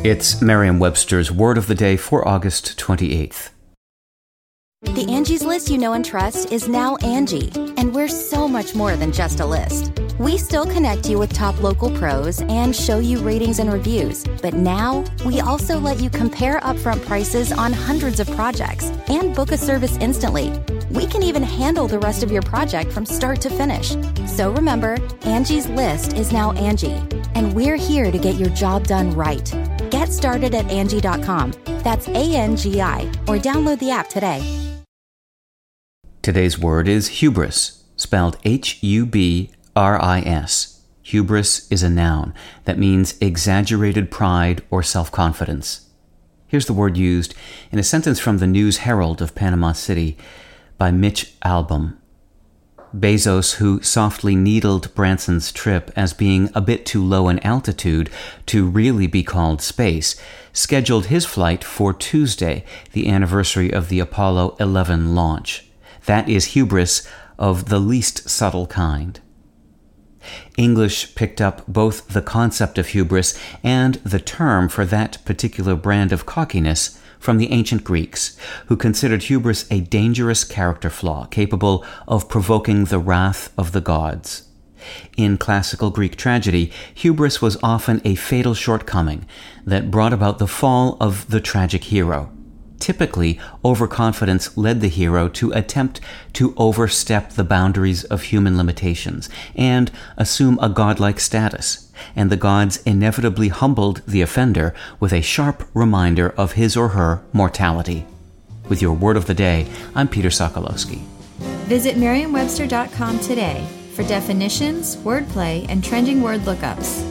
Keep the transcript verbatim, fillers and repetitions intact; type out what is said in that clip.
It's Merriam-Webster's Word of the Day for August twenty-eighth. The Angie's List you know and trust is now Angie, and we're so much more than just a list. We still connect you with top local pros and show you ratings and reviews, but now we also let you compare upfront prices on hundreds of projects and book a service instantly. We can even handle the rest of your project from start to finish. So remember, Angie's List is now Angie, and we're here to get your job done right. Get started at Angie dot com. That's A N G I, or download the app today. Today's word is hubris, spelled H U B R I S. Hubris is a noun that means exaggerated pride or self-confidence. Here's the word used in a sentence from the News Herald of Panama City by Mitch Albom. Bezos, who softly needled Branson's trip as being a bit too low in altitude to really be called space, scheduled his flight for Tuesday, the anniversary of the Apollo eleven launch. That is hubris of the least subtle kind. English picked up both the concept of hubris and the term for that particular brand of cockiness from the ancient Greeks, who considered hubris a dangerous character flaw capable of provoking the wrath of the gods. In classical Greek tragedy, hubris was often a fatal shortcoming that brought about the fall of the tragic hero. Typically, overconfidence led the hero to attempt to overstep the boundaries of human limitations and assume a godlike status, and the gods inevitably humbled the offender with a sharp reminder of his or her mortality. With your Word of the Day, I'm Peter Sokolowski. Visit Merriam Webster dot com today for definitions, wordplay, and trending word lookups.